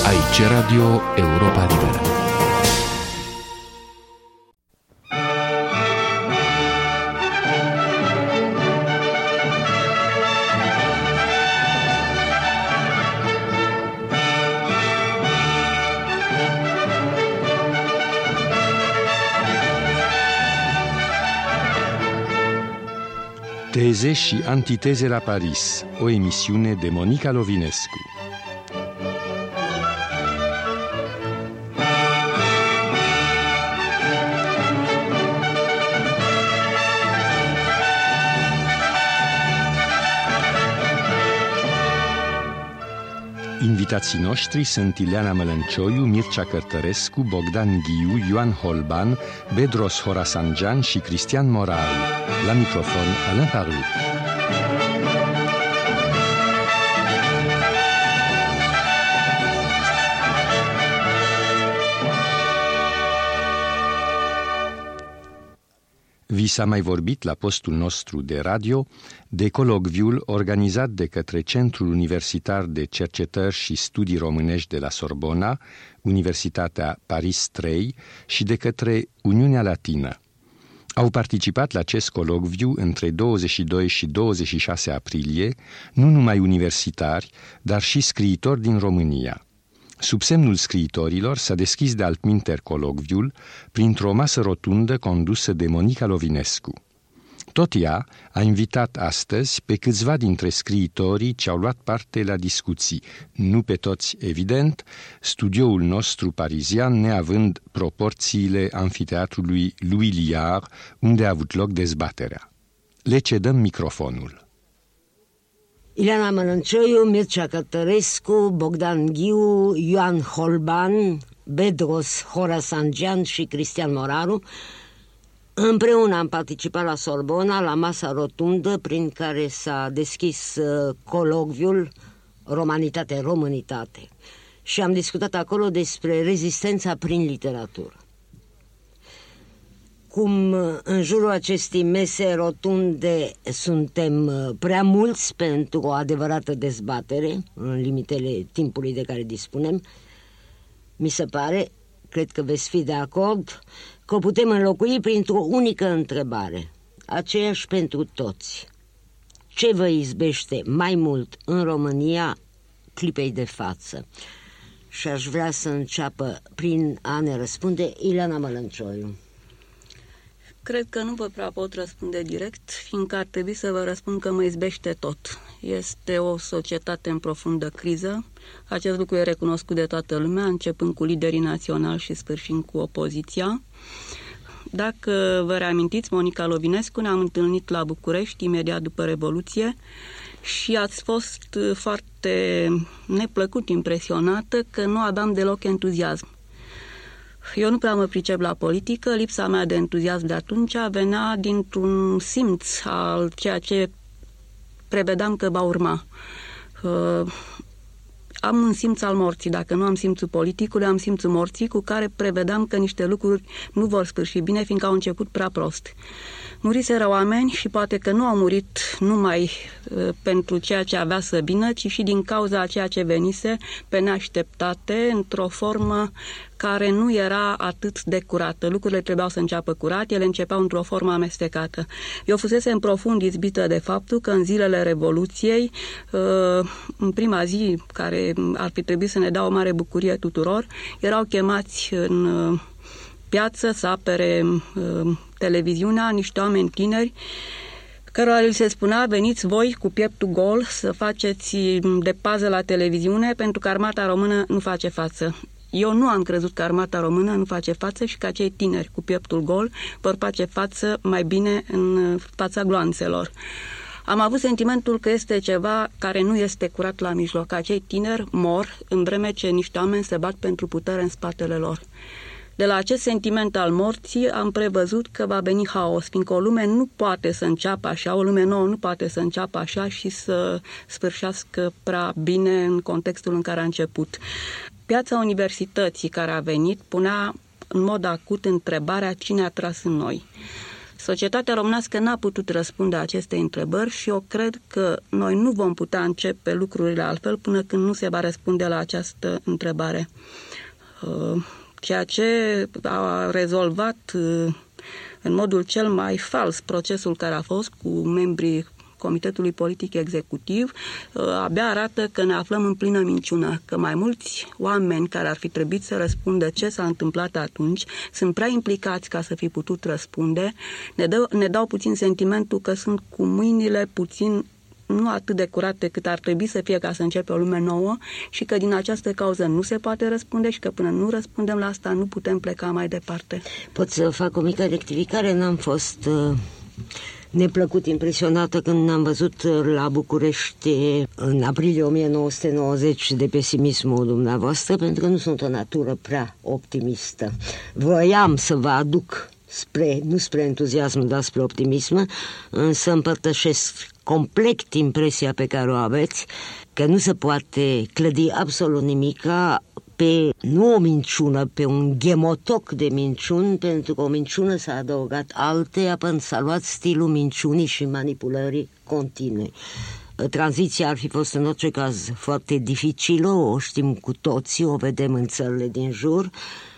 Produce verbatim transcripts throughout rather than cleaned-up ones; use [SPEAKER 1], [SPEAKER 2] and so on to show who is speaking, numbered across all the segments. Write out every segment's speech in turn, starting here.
[SPEAKER 1] Aici Radio Europa Liberă. Teze și antiteze la Paris, o emisiune de Monica Lovinescu. Invitații noștri sunt Ileana Mălăncioiu, Mircea Cărtărescu, Bogdan Ghiu, Ioan Holban, Bedros Horasanjan și Cristian Moral. La microfon, Alain Parlu. Vi s-a mai vorbit la postul nostru de radio de colocviul organizat de către Centrul Universitar de Cercetări și Studii Românești de la Sorbona, Universitatea Paris trei și de către Uniunea Latină. Au participat la acest colocviu între douăzeci și doi și douăzeci și șase aprilie, nu numai universitari, dar și scriitori din România. Sub semnul scriitorilor s-a deschis de altminteri colocviul printr-o masă rotundă condusă de Monica Lovinescu. Tot ea a invitat astăzi pe câțiva dintre scriitorii ce au luat parte la discuții, nu pe toți evident, studioul nostru parizian neavând proporțiile amfiteatrului Louis Liard, unde a avut loc dezbaterea. Le cedăm microfonul.
[SPEAKER 2] Ileana Mălăncioiu, Mircea Cărtărescu, Bogdan Ghiu, Ioan Holban, Bedros Horasanjan și Cristian Moraru. Împreună am participat la Sorbona, la masa rotundă prin care s-a deschis uh, colocviul Romanitate-Românitate și am discutat acolo despre rezistența prin literatură. Cum în jurul acestei mese rotunde suntem prea mulți pentru o adevărată dezbatere, în limitele timpului de care dispunem, mi se pare, cred că veți fi de acord, că o putem înlocui printr-o unică întrebare, aceeași pentru toți. Ce vă izbește mai mult în România clipei de față? Și aș vrea să înceapă prin a ne răspunde Ileana Mălăncioiu.
[SPEAKER 3] Cred că nu vă prea pot răspunde direct, fiindcă ar trebui să vă răspund că mă izbește tot. Este o societate în profundă criză. Acest lucru e recunoscut de toată lumea, începând cu liderii naționali și sfârșind cu opoziția. Dacă vă reamintiți, Monica Lovinescu, ne-am întâlnit la București imediat după Revoluție și ați fost foarte neplăcut impresionată că nu aveam deloc entuziasm. Eu nu prea mă pricep la politică, lipsa mea de entuziasm de atunci venea dintr-un simț al ceea ce prevedeam că va urma. Uh, am un simț al morții, dacă nu am simțul politicului, am simțul morții cu care prevedeam că niște lucruri nu vor sfârși bine, fiindcă au început prea prost. Muriseră oameni și poate că nu au murit numai uh, pentru ceea ce avea să vină, ci și din cauza a ceea ce venise pe neașteptate, într-o formă care nu era atât de curată. Lucrurile trebuiau să înceapă curat, ele începeau într-o formă amestecată. Eu fusese în profund izbită de faptul că în zilele Revoluției, uh, în prima zi, care ar fi trebuit să ne dea o mare bucurie tuturor, erau chemați în uh, piață să apere uh, televiziunea niște oameni tineri cărora li se spunea: veniți voi cu pieptul gol să faceți de pază la televiziune pentru că armata română nu face față. Eu nu am crezut că armata română nu face față și că acei tineri cu pieptul gol vor face față mai bine în fața gloanțelor. Am avut sentimentul că este ceva care nu este curat la mijloc. Acei tineri mor în vreme ce niște oameni se bat pentru putere în spatele lor. De la acest sentiment al morții am prevăzut că va veni haos, fiindcă o lume nu poate să înceapă așa, o lume nouă nu poate să înceapă așa și să sfârșească prea bine în contextul în care a început. Piața universității care a venit punea în mod acut întrebarea: cine a tras în noi? Societatea românească n-a putut răspunde aceste întrebări și eu cred că noi nu vom putea începe lucrurile altfel până când nu se va răspunde la această întrebare. Ceea ce a rezolvat în modul cel mai fals procesul care a fost cu membrii Comitetului Politic Executiv, abia arată că ne aflăm în plină minciună, că mai mulți oameni care ar fi trebuit să răspundă ce s-a întâmplat atunci sunt prea implicați ca să fi putut răspunde, ne, dă, ne dau puțin sentimentul că sunt cu mâinile puțin nu atât de curate cât ar trebui să fie ca să începe o lume nouă și că din această cauză nu se poate răspunde și că până nu răspundem la asta nu putem pleca mai departe.
[SPEAKER 2] Pot să fac o mică rectificare? N-am fost uh, neplăcut impresionată când am văzut la București în aprilie o mie nouă sute nouăzeci de pesimismul dumneavoastră, pentru că nu sunt o natură prea optimistă. Voiam să vă aduc spre, nu spre entuziasm, dar spre optimism, însă împărtășesc complet impresia pe care o aveți, că nu se poate clădi absolut nimica pe, nu o minciună, pe un ghemotoc de minciuni, pentru că o minciună s-a adăugat alteia până s-a luat stilul minciunii și manipulării continui. Tranziția ar fi fost în orice caz foarte dificilă, o știm cu toții, o vedem în țările din jur,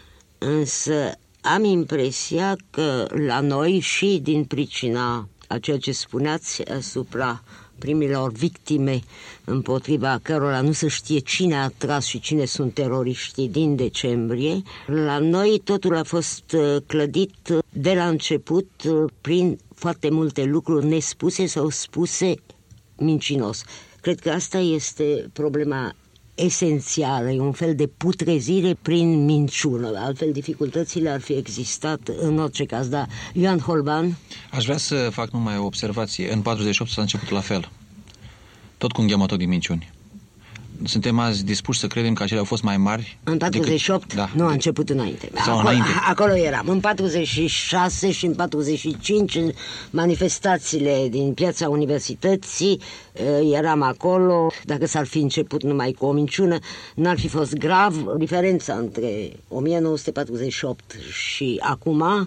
[SPEAKER 2] însă am impresia că la noi și din pricina a ceea ce spuneați asupra primilor victime împotriva cărora nu se știe cine a tras și cine sunt teroriștii din decembrie, la noi totul a fost clădit de la început prin foarte multe lucruri nespuse sau spuse mincinos. Cred că asta este problema esențială, e un fel de putrezire prin minciună, altfel dificultățile ar fi existat în orice caz. Da, Ioan Holban?
[SPEAKER 4] Aș vrea să fac numai o observație. În patruzeci și opt s-a început la fel, tot cu un ghemotoc din minciuni. Suntem azi dispuși să credem că acelea au fost mai mari?
[SPEAKER 2] În patruzeci și opt?
[SPEAKER 4] Decât... Da.
[SPEAKER 2] Nu, a început înainte.
[SPEAKER 4] Sau
[SPEAKER 2] acolo,
[SPEAKER 4] înainte.
[SPEAKER 2] Acolo eram. În patruzeci și șase și în patruzeci și cinci, în manifestațiile din Piața Universității, eram acolo. Dacă s-ar fi început numai cu o minciună, n-ar fi fost grav. Diferența între o mie nouă sute patruzeci și opt și acum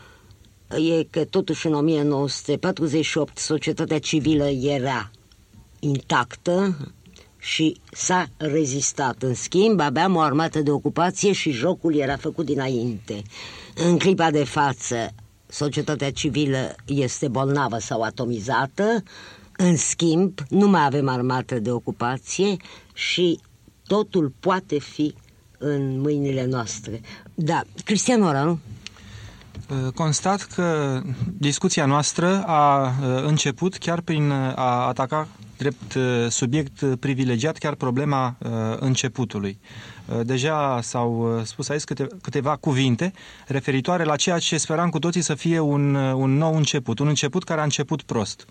[SPEAKER 2] e că totuși în o mie nouă sute patruzeci și opt societatea civilă era intactă și s-a rezistat. În schimb, aveam o armată de ocupație și jocul era făcut dinainte. În clipa de față, societatea civilă este bolnavă sau atomizată, în schimb, nu mai avem armată de ocupație și totul poate fi în mâinile noastre. Da, Cristian Oranu?
[SPEAKER 5] Constat că discuția noastră a început chiar prin a ataca drept subiect privilegiat chiar problema începutului. Deja s-au spus aici câte, câteva cuvinte referitoare la ceea ce speram cu toții să fie un, un nou început, un început care a început prost.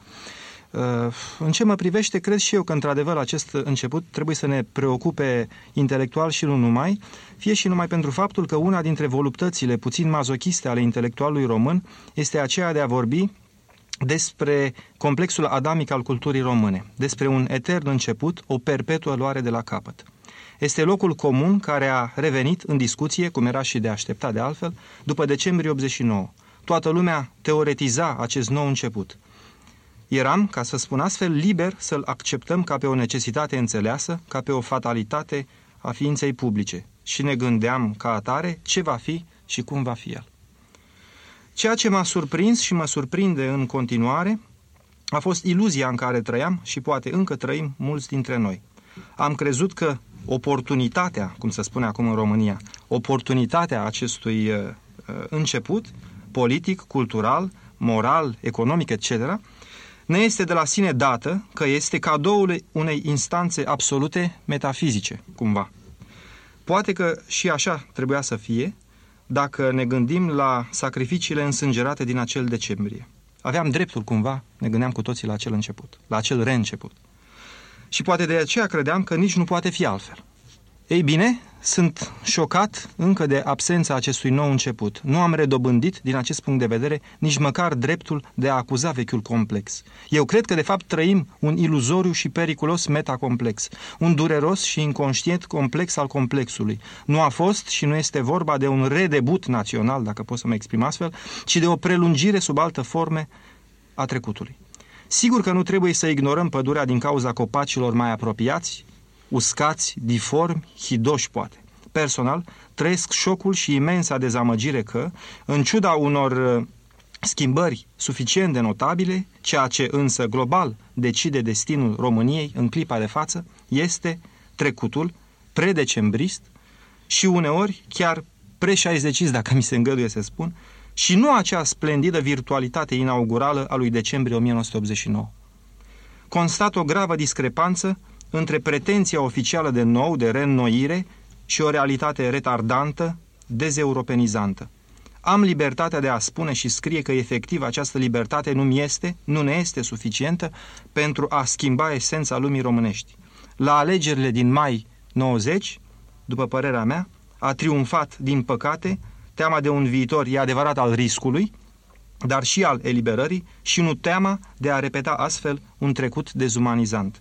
[SPEAKER 5] În ce mă privește, cred și eu că într-adevăr acest început trebuie să ne preocupe intelectual și nu numai, fie și numai pentru faptul că una dintre voluptățile puțin mazochiste ale intelectualului român este aceea de a vorbi despre complexul adamic al culturii române, despre un etern început, o perpetuă luare de la capăt. Este locul comun care a revenit în discuție, cum era și de așteptat de altfel, după decembrie optzeci și nouă. Toată lumea teoretiza acest nou început. Eram, ca să spun astfel, liber să-l acceptăm ca pe o necesitate înțeleasă, ca pe o fatalitate a ființei publice și ne gândeam ca atare ce va fi și cum va fi el. Ceea ce m-a surprins și mă surprinde în continuare a fost iluzia în care trăiam și poate încă trăim mulți dintre noi. Am crezut că oportunitatea, cum se spune acum în România, oportunitatea acestui uh, început politic, cultural, moral, economic, et cetera, ne este de la sine dată, că este cadoul unei instanțe absolute metafizice, cumva. Poate că și așa trebuia să fie, dacă ne gândim la sacrificiile însângerate din acel decembrie. Aveam dreptul, cumva, ne gândeam cu toții la acel început, la acel reînceput. Și poate de aceea credeam că nici nu poate fi altfel. Ei bine, sunt șocat încă de absența acestui nou început. Nu am redobândit, din acest punct de vedere, nici măcar dreptul de a acuza vechiul complex. Eu cred că, de fapt, trăim un iluzoriu și periculos metacomplex, un dureros și inconștient complex al complexului. Nu a fost și nu este vorba de un redebut național, dacă pot să mă exprim astfel, ci de o prelungire sub altă forme a trecutului. Sigur că nu trebuie să ignorăm pădurea din cauza copacilor mai apropiați, uscați, diformi, hidoși poate. Personal, trăiesc șocul și imensa dezamăgire că, în ciuda unor schimbări suficient de notabile, ceea ce însă global decide destinul României în clipa de față este trecutul predecembrist și uneori chiar pre-șaizecist, dacă mi se îngăduie să spun, și nu acea splendidă virtualitate inaugurală a lui decembrie o mie nouă sute optzeci și nouă. Constat o gravă discrepanță între pretenția oficială de nou, de reînnoire, și o realitate retardantă, dezeuropenizantă. Am libertatea de a spune și scrie că efectiv această libertate nu-mi este, nu ne este suficientă pentru a schimba esența lumii românești. La alegerile din mai nouăzeci, după părerea mea, a triumfat, din păcate, teama de un viitor, e adevărat, al riscului, dar și al eliberării, și nu teama de a repeta astfel un trecut dezumanizant.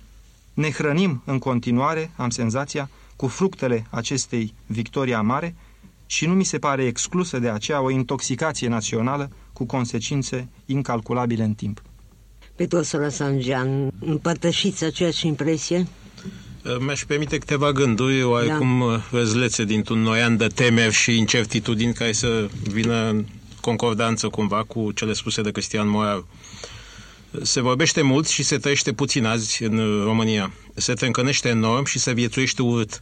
[SPEAKER 5] Ne hrănim în continuare, am senzația, cu fructele acestei victorii amare și nu mi se pare exclusă de aceea o intoxicație națională cu consecințe incalculabile în timp.
[SPEAKER 2] Petru Sorosangean, împărtășiți aceeași impresie?
[SPEAKER 6] Mi-aș permite câteva gânduri, oarecum da. răzlețe dintr-un noian de temeri și incertitudini care să vină în concordanță cumva cu cele spuse de Cristian Moraru. Se vorbește mult și se trăiește puțin azi în România. Se trâncănește enorm și se viețuiește urât.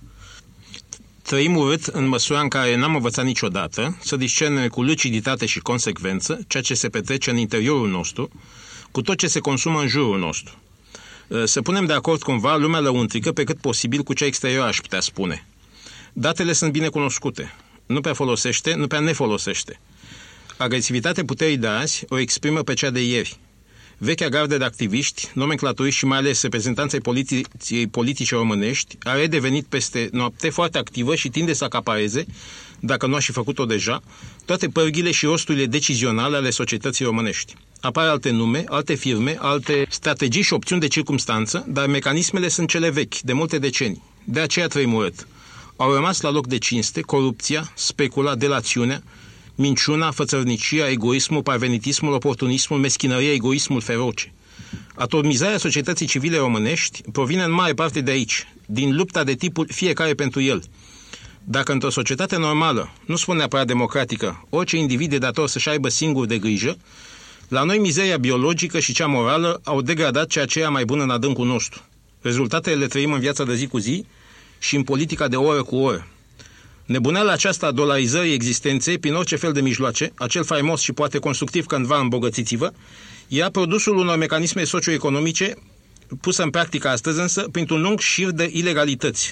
[SPEAKER 6] Trăim urât în măsura în care n-am învățat niciodată să discernem cu luciditate și consecvență ceea ce se petrece în interiorul nostru, cu tot ce se consumă în jurul nostru. Să punem de acord cumva lumea lăuntrică pe cât posibil cu cea exterior, aș putea spune. Datele sunt bine cunoscute. Nu prea folosește, nu prea ne folosește. Agresivitatea puterii de azi o exprimă pe cea de ieri. Vechea gardă de activiști, nomenclaturiști și mai ales reprezentanții politiei politice românești a redevenit peste noapte foarte activă și tinde să acapareze, dacă nu a și făcut-o deja, toate pârghile și rosturile decizionale ale societății românești. Apar alte nume, alte firme, alte strategii și opțiuni de circumstanță, dar mecanismele sunt cele vechi, de multe decenii. De aceea trăim urât. Au rămas la loc de cinste corupția, specula, delațiunea, minciuna, fățărnicia, egoismul, parvenitismul, oportunismul, meschinăria, egoismul feroce. Atomizarea societății civile românești provine în mare parte de aici, din lupta de tipul fiecare pentru el. Dacă într-o societate normală, nu spun neapărat democratică, orice individ e dator să-și aibă singur de grijă, la noi mizeria biologică și cea morală au degradat ceea ce e mai bun în adâncul nostru. Rezultatele le trăim în viața de zi cu zi și în politica de oră cu oră. Nebuneala aceasta a dolarizării existenței prin orice fel de mijloace, acel faimos și poate constructiv cândva îmbogățiți-vă, ia produsul unor mecanisme socioeconomice pusă în practică astăzi însă printr-un lung șir de ilegalități.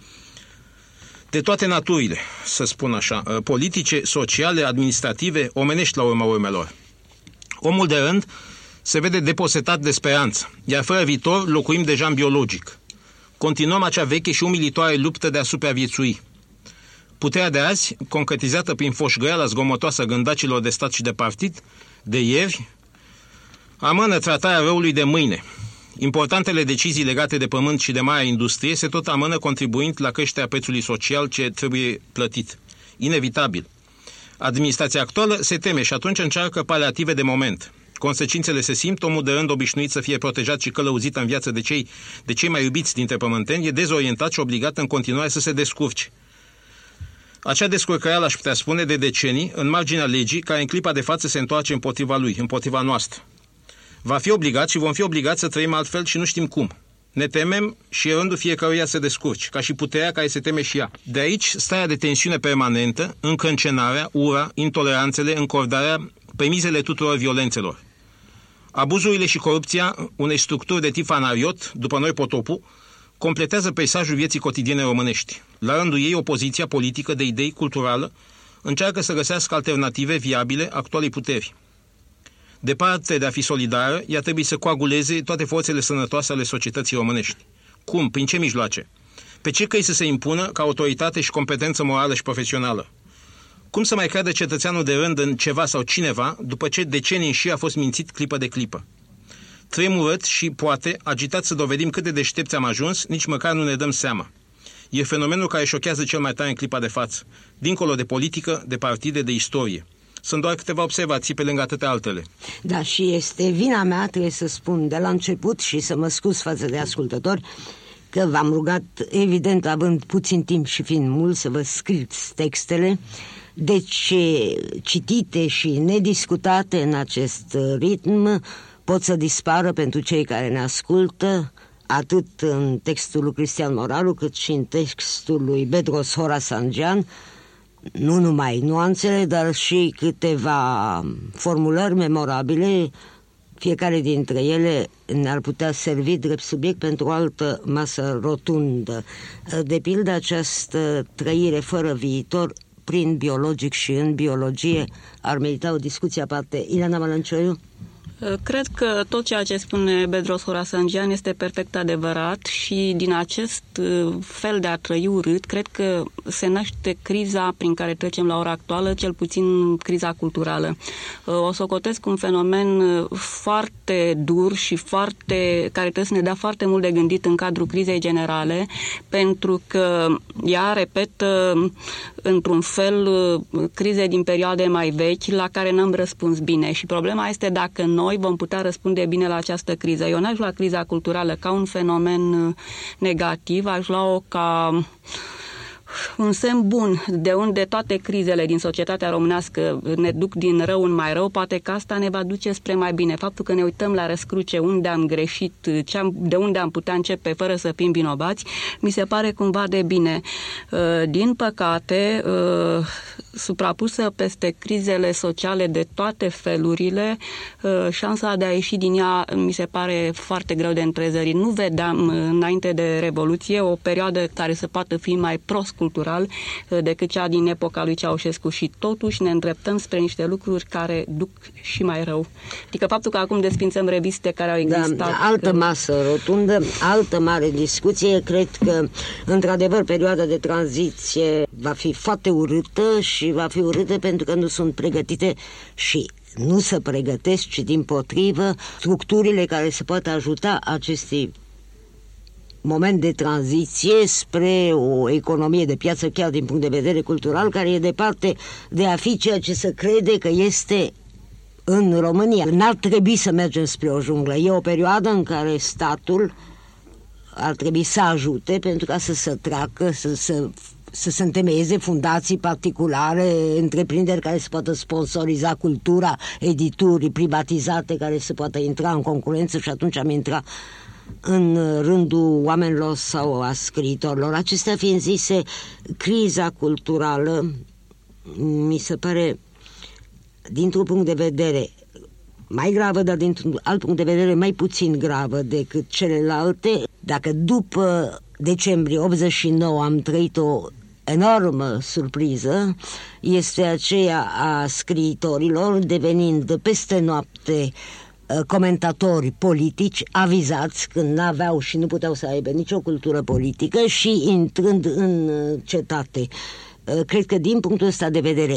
[SPEAKER 6] De toate naturile, să spun așa, politice, sociale, administrative, omenești la urma urmelor. Omul de rând se vede deposetat de speranță, iar fără viitor locuim deja în biologic. Continuăm acea veche și umilitoare luptă de a supraviețui. Puterea de azi, concretizată prin foșgăiala zgomotoasă gândacilor de stat și de partid, de ieri, amână tratarea răului de mâine. Importantele decizii legate de pământ și de marea industrie se tot amână, contribuind la creșterea prețului social ce trebuie plătit. Inevitabil. Administrația actuală se teme și atunci încearcă paliative de moment. Consecințele se simt, omul de rând obișnuit să fie protejat și călăuzit în viață de cei, de cei mai iubiți dintre pământeni, e dezorientat și obligat în continuare să se descurce. Acea descurcăreală, aș putea spune, de decenii, în marginea legii, care în clipa de față se întoarce împotriva lui, împotriva noastră. Va fi obligat și vom fi obligați să trăim altfel și nu știm cum. Ne temem și e rândul fiecăruia să descurci, ca și puterea care se teme și ea. De aici starea de tensiune permanentă, încrâncenarea, ura, intoleranțele, încordarea, premizele tuturor violențelor. Abuzurile și corupția unei structuri de tip fanariot, după noi potopul, completează peisajul vieții cotidiene românești. La rândul ei, opoziția politică de idei culturală încearcă să găsească alternative viabile actualei puteri. Departe de a fi solidară, ea trebuie să coaguleze toate forțele sănătoase ale societății românești. Cum? Prin ce mijloace? pe ce căi să se impună ca autoritate și competență morală și profesională. Cum să mai creadă cetățeanul de rând în ceva sau cineva după ce decenii și a fost mințit clipă de clipă? Trăim urât și, poate, agitați să dovedim cât de deștepți am ajuns, nici măcar nu ne dăm seama. E fenomenul care șochează cel mai tare în clipa de față, dincolo de politică, de partide, de istorie. Sunt doar câteva observații pe lângă atâtea altele.
[SPEAKER 2] Da, și este vina mea, trebuie să spun de la început și să mă scuz față de ascultători, că v-am rugat, evident, având puțin timp și fiind mult, să vă scrieți textele, deci citite și nediscutate în acest ritm pot să dispară pentru cei care ne ascultă, atât în textul lui Cristian Moralu, cât și în textul lui Bedros Horasangian, nu numai nuanțele, dar și câteva formulări memorabile, fiecare dintre ele ne-ar putea servi drept subiect pentru o altă masă rotundă. De pildă, această trăire fără viitor prin biologic și în biologie ar merita o discuție aparte. Ileana Mălăncioiu?
[SPEAKER 3] Cred că tot ceea ce spune Bedros Horasangian este perfect adevărat și din acest fel de a trăi urât, cred că se naște criza prin care trecem la ora actuală, cel puțin criza culturală. O socotesc un fenomen foarte dur și foarte, care trebuie să ne dea foarte mult de gândit în cadrul crizei generale, pentru că ea repetă într-un fel crize din perioade mai vechi la care n-am răspuns bine și problema este dacă noi vom putea răspunde bine la această criză. Eu n-aș lua criza culturală ca un fenomen negativ, aș lua-o ca un semn bun, de unde toate crizele din societatea românească ne duc din rău în mai rău, poate că asta ne va duce spre mai bine. Faptul că ne uităm la răscruce unde am greșit, de unde am putea începe fără să fim vinovați, mi se pare cumva de bine. Din păcate, suprapusă peste crizele sociale de toate felurile, șansa de a ieși din ea mi se pare foarte greu de întrezărit. Nu vedeam înainte de Revoluție o perioadă care să poată fi mai prost cultural decât cea din epoca lui Ceaușescu și totuși ne îndreptăm spre niște lucruri care duc și mai rău. Adică faptul că acum desfințăm reviste care au existat...
[SPEAKER 2] Da, altă masă rotundă, altă mare discuție. Cred că, într-adevăr, perioada de tranziție va fi foarte urâtă și va fi urâtă pentru că nu sunt pregătite și nu se pregătesc, ci dimpotrivă structurile care se pot ajuta acestei moment de tranziție spre o economie de piață chiar din punct de vedere cultural, care e departe de a fi ceea ce se crede că este în România. N-ar trebui să mergem spre o junglă. E o perioadă în care statul ar trebui să ajute pentru ca să se treacă, să se să se întemeieze fundații particulare, întreprinderi care se poată sponsoriza cultura, edituri privatizate care se poată intra în concurență și atunci am intrat în rândul oamenilor sau a scriitorilor. Acestea fiind zise, criza culturală mi se pare, dintr-un punct de vedere mai gravă, dar dintr-un alt punct de vedere mai puțin gravă decât celelalte. Dacă după decembrie optzeci și nouă am trăit o enormă surpriză, este aceea a scriitorilor devenind peste noapte comentatori politici avizați când n-aveau și nu puteau să aibă nicio cultură politică și intrând în cetate. Cred că din punctul ăsta de vedere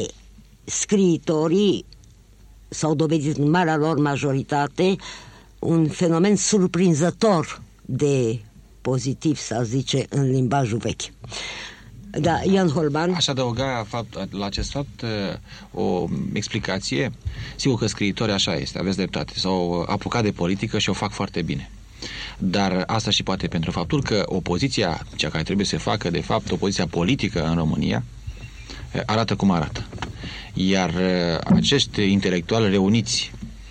[SPEAKER 2] scriitorii s-au dovedit în marea lor majoritate un fenomen surprinzător de pozitiv, să zice, în limbajul vechi. Da, Ian Holban.
[SPEAKER 4] Aș adăuga fapt, la acest fapt o explicație. Sigur că scriitorii așa este, aveți dreptate, s-au apucat de politică și o fac foarte bine. Dar asta și poate pentru faptul că opoziția, cea care trebuie să facă, de fapt, opoziția politică în România, arată cum arată. Iar acești intelectuali reuniți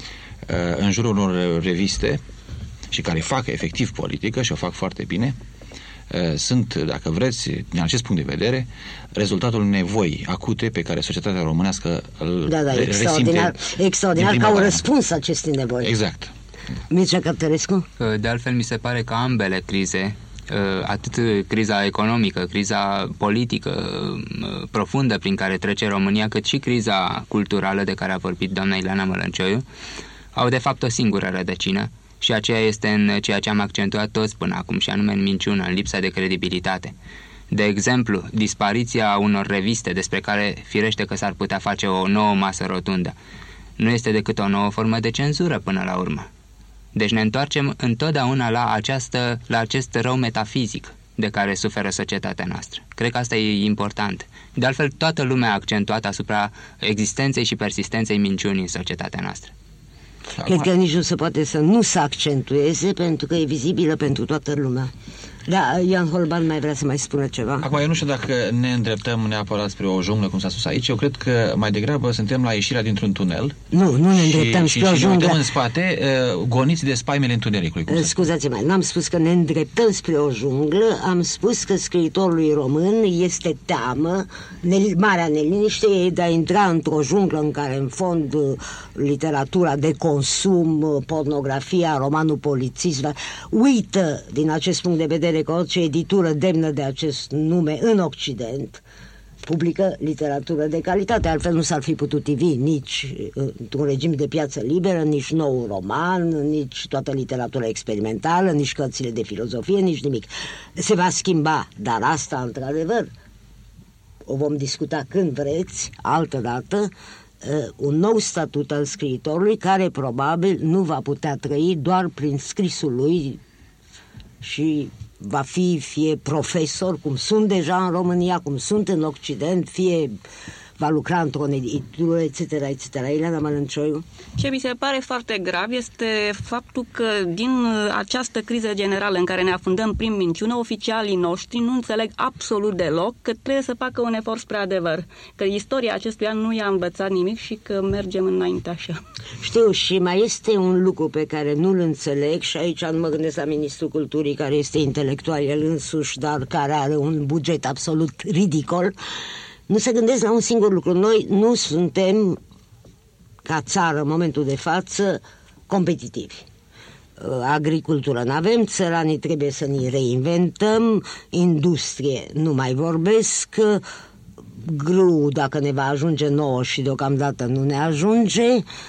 [SPEAKER 4] în jurul unor reviste și care fac efectiv politică și o fac foarte bine, sunt, dacă vreți, din acest punct de vedere, rezultatul nevoi acute pe care societatea românească îl
[SPEAKER 2] da, da, extraordinar, extraordinar ca un răspuns acestei nevoi.
[SPEAKER 4] Exact.
[SPEAKER 2] Mircea Cărtărescu?
[SPEAKER 7] De altfel, mi se pare că ambele crize, atât criza economică, criza politică profundă prin care trece România, cât și criza culturală de care a vorbit doamna Ileana Mălăncioiu, au de fapt o singură rădăcină, Și aceea este în ceea ce am accentuat toți până acum, și anume în minciună, în lipsa de credibilitate. De exemplu, dispariția unor reviste despre care firește că s-ar putea face o nouă masă rotundă nu este decât o nouă formă de cenzură până la urmă. Deci ne întoarcem întotdeauna la, această, la acest rău metafizic de care suferă societatea noastră. Cred că asta e important. De altfel, toată lumea a accentuat asupra existenței și persistenței minciunii în societatea noastră.
[SPEAKER 2] Cred că nici nu se poate să nu se accentueze, pentru că e vizibilă pentru toată lumea. Da, Ioan Holban mai vrea să mai spună ceva.
[SPEAKER 4] Acum, eu nu știu dacă ne îndreptăm neapărat spre o junglă, cum s-a spus aici. Eu cred că mai degrabă suntem la ieșirea dintr-un tunel.
[SPEAKER 2] Nu, nu ne îndreptăm
[SPEAKER 4] și,
[SPEAKER 2] spre
[SPEAKER 4] și,
[SPEAKER 2] o junglă.
[SPEAKER 4] Și ne uităm în spate, uh, goniți de spaimele întunericului.
[SPEAKER 2] Scuzați-mă, n-am spus că ne îndreptăm spre o junglă, am spus că scriitorului român este teamă, ne, marea neliniște e de a intra într-o junglă în care, în fond, literatura de consum, pornografia, romanul polițist, uită, din acest punct de vedere, că orice editură demnă de acest nume în Occident publică literatură de calitate, altfel nu s-ar fi putut ivi nici într-un regim de piață liberă, nici nou roman, nici toată literatura experimentală, nici cărțile de filozofie, nici nimic. Se va schimba, dar asta, într-adevăr, o vom discuta când vreți, altă dată, un nou statut al scriitorului care probabil nu va putea trăi doar prin scrisul lui și va fi fie profesor, cum sunt deja în România, cum sunt în Occident, fie va lucra într-o editură, et cetera, et cetera. Ileana Mălâncioiu?
[SPEAKER 3] Ce mi se pare foarte grav este faptul că din această criză generală în care ne afundăm prin minciună, oficialii noștri nu înțeleg absolut deloc că trebuie să facă un efort spre adevăr, că istoria acestui an nu i-a învățat nimic și că mergem înainte așa.
[SPEAKER 2] Știu, și mai este un lucru pe care nu-l înțeleg și aici nu mă gândesc la Ministrul Culturii, care este intelectual el însuși, dar care are un buget absolut ridicol. Nu se gândesc la un singur lucru. Noi nu suntem, ca țară, în momentul de față, competitivi. Agricultură n-avem, țăranii trebuie să ne reinventăm, industrie nu mai vorbesc, grâu, dacă ne va ajunge nouă și deocamdată nu ne ajunge,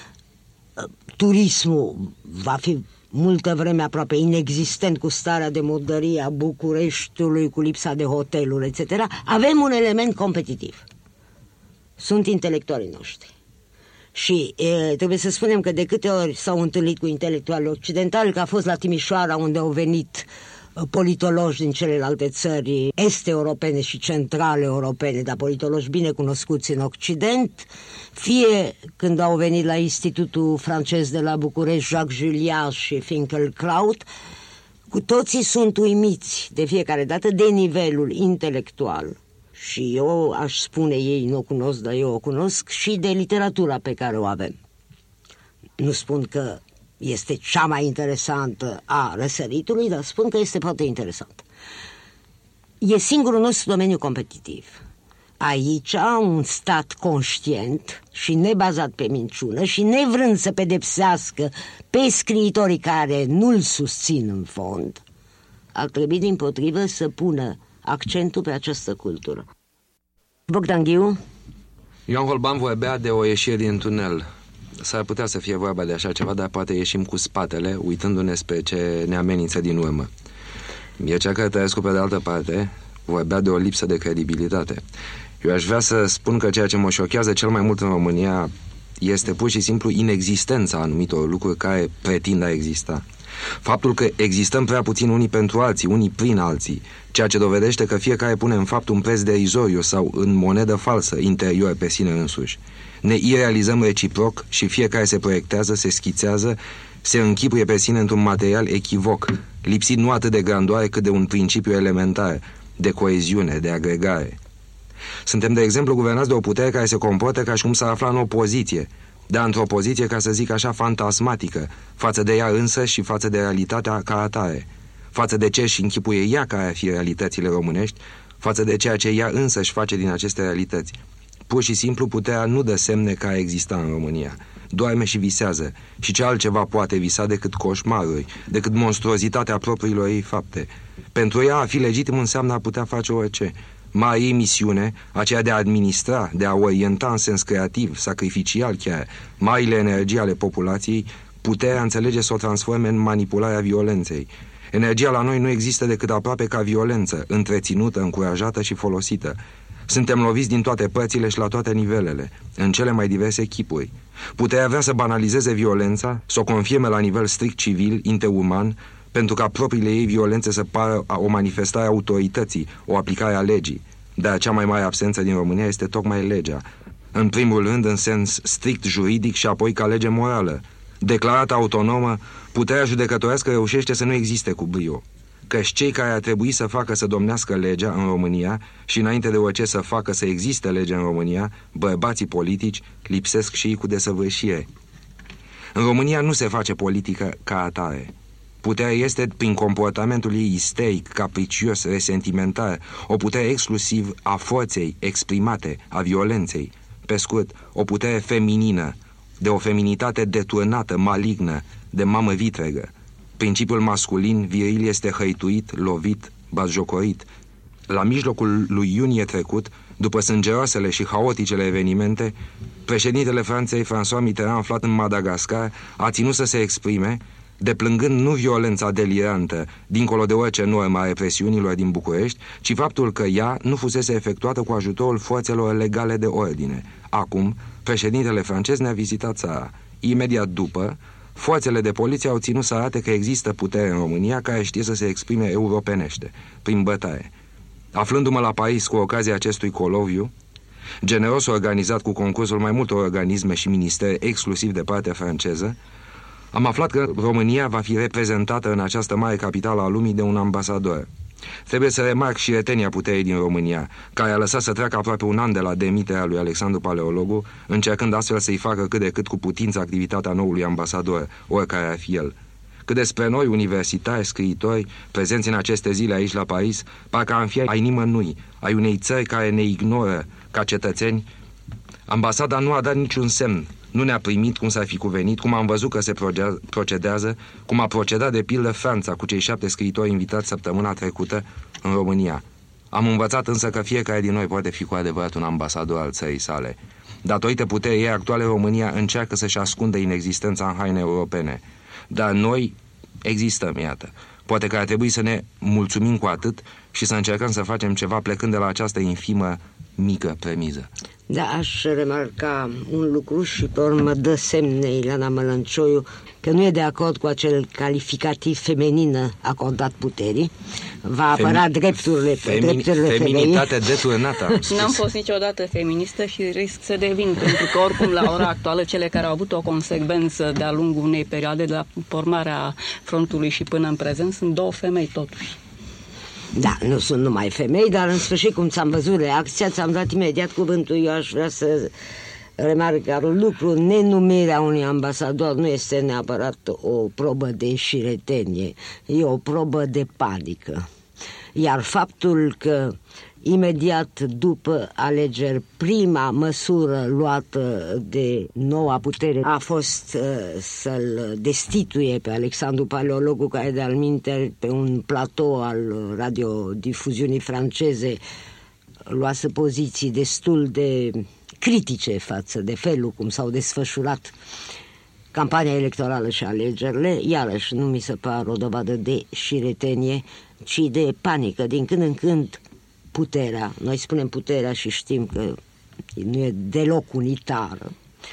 [SPEAKER 2] turismul va fi multă vreme aproape inexistent, cu starea de murdărie a Bucureștiului, cu lipsa de hoteluri, et cetera. Avem un element competitiv. Sunt intelectualii noștri. Și e, trebuie să spunem că de câte ori s-au întâlnit cu intelectuali occidentali, că a fost la Timișoara, unde au venit politologi din celelalte țări este europene și centrale europene, dar politologi bine cunoscuți în Occident, fie când au venit la Institutul francez de la București, Jacques Julliard și Finkielkraut, cu toții sunt uimiți de fiecare dată de nivelul intelectual. Și eu aș spune, ei nu o cunosc, dar eu o cunosc, și de literatura pe care o avem. Nu spun că este cea mai interesantă a răsăritului, dar spun că este foarte interesant. E singurul nostru domeniu competitiv. Aici, un stat conștient și nebazat pe minciună și nevrând să pedepsească pe scriitorii care nu-l susțin în fond, ar trebui dimpotrivă să pună accentul pe această cultură. Bogdan Ghiu?
[SPEAKER 8] Ioan Holban vorbea de o ieșire din tunel. S-ar putea să fie vorba de așa ceva, dar poate ieșim cu spatele, uitându-ne spre ce ne amenință din urmă. Mircea Cărtărescu, pe de altă parte, vorbea de o lipsă de credibilitate. Eu aș vrea să spun că ceea ce mă șochează cel mai mult în România este pur și simplu inexistența anumitor lucruri care pretind a exista. Faptul că existăm prea puțin unii pentru alții, unii prin alții, ceea ce dovedește că fiecare pune în fapt un preț derizoriu sau în monedă falsă interior pe sine însuși. Ne irealizăm reciproc și fiecare se proiectează, se schițează, se închipuie pe sine într-un material echivoc, lipsit nu atât de grandoare cât de un principiu elementar, de coeziune, de agregare. Suntem, de exemplu, guvernați de o putere care se comportă ca și cum s-ar afla în opoziție, dar într-o poziție, ca să zic așa, fantasmatică, față de ea însă și față de realitatea ca atare, față de ce și închipuie ea care ar fi realitățile românești, față de ceea ce ea însă își face din aceste realități. Pur și simplu puterea nu dă semne că a exista în România. Doarme și visează. Și ce altceva poate visa decât coșmaruri, decât monstruozitatea propriilor ei fapte. Pentru ea a fi legitim înseamnă a putea face orice. Marea ei misiune, aceea de a administra, de a orienta în sens creativ, sacrificial chiar, marile energii ale populației, Puterea înțelege să o transforme în manipularea violenței. Energia la noi nu există decât aproape ca violență, întreținută, încurajată și folosită. Suntem loviți din toate părțile și la toate nivelele, în cele mai diverse chipuri. Puterea vrea să banalizeze violența, să o confirme la nivel strict civil, interuman, pentru ca propriile ei violențe să pară o manifestare a autorității, o aplicare a legii. Dar cea mai mare absență din România este tocmai legea. În primul rând, în sens strict juridic și apoi ca lege morală. Declarată autonomă, puterea judecătorească reușește să nu existe cu brio. Căci cei care ar trebui să facă să domnească legea în România și înainte de orice să facă să existe lege în România, bărbații politici lipsesc și ei cu desăvârșire. În România nu se face politică ca atare. Puterea este, prin comportamentul ei isteric, capricios, resentimentar, o putere exclusiv a forței exprimate, a violenței. Pe scurt, o putere feminină, de o feminitate deturnată, malignă, de mamă vitregă. Principiul masculin, viril, este hăituit, lovit, batjocorit. La mijlocul lui iunie trecut, după sângeroasele și haoticele evenimente, președintele Franței, François Mitterrand, aflat în Madagascar, a ținut să se exprime, deplângând nu violența delirantă, dincolo de orice normă a represiunilor din București, ci faptul că ea nu fusese efectuată cu ajutorul forțelor legale de ordine. Acum, președintele francez ne-a vizitat țara. Imediat după, forțele de poliție au ținut să arate că există putere în România care știe să se exprime europenește, prin bătaie. Aflându-mă la Paris cu ocazia acestui coloviu, generos organizat cu concursul mai multor organisme și ministere exclusiv de partea franceză, am aflat că România va fi reprezentată în această mare capitală a lumii de un ambasador. Trebuie să remarc și retenia puterii din România, care a lăsat să treacă aproape un an de la demiterea lui Alexandru Paleologu, încercând astfel să-i facă cât de cât cu putință activitatea noului ambasador, oricare ar fi el. Cât despre noi, universitari, scriitori, prezenți în aceste zile aici la Paris, parcă am fi ai nimănui, ai unei țări care ne ignoră ca cetățeni, ambasada nu a dat niciun semn. Nu ne-a primit cum s-ar fi cuvenit, cum am văzut că se procedează, cum a procedat de pildă Franța cu cei șapte scriitori invitați săptămâna trecută în România. Am învățat însă că fiecare din noi poate fi cu adevărat un ambasador al țării sale. Datorită puterii ei actuale, România încearcă să-și ascundă inexistența în haine europene. Dar noi existăm, iată. Poate că ar trebui să ne mulțumim cu atât și să încercăm să facem ceva plecând de la această infimă, mică premiză.
[SPEAKER 2] Da, aș remarca un lucru și pe urmă dă semne Ileana Mălăncioiu că nu e de acord cu acel calificativ feminină acordat puterii. Va apăra Femi... drepturile, Femi... drepturile femeii.
[SPEAKER 8] Feminitate deturnată.
[SPEAKER 3] N-am fost niciodată feministă și risc să devin, pentru că oricum la ora actuală cele care au avut o consecvență de-a lungul unei perioade de la formarea frontului și până în prezent sunt două femei totuși.
[SPEAKER 2] Da, nu sunt numai femei, dar în sfârșit, cum ți-am văzut reacția, ți-am dat imediat cuvântul. Eu aș vrea să remarc că un lucru, nenumirea unui ambasador nu este neapărat o probă de șiretenie, e o probă de panică. Iar faptul că imediat după alegeri, prima măsură luată de noua putere a fost uh, să-l destituie pe Alexandru Paleologu, care de-al minte pe un platou al radiodifuziunii franceze luase poziții destul de critice față de felul cum s-au desfășurat campania electorală și alegerile. Iarăși nu mi se pare o dovadă de șiretenie, ci de panică. Din când în când puterea, noi spunem puterea și știm că nu e deloc unitară,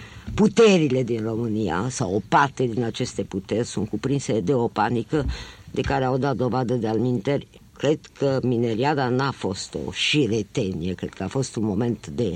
[SPEAKER 2] puterile din România sau o parte din aceste puteri sunt cuprinse de o panică de care au dat dovadă de alminteri. Cred că mineriada n-a fost o șiretenie, cred că a fost un moment de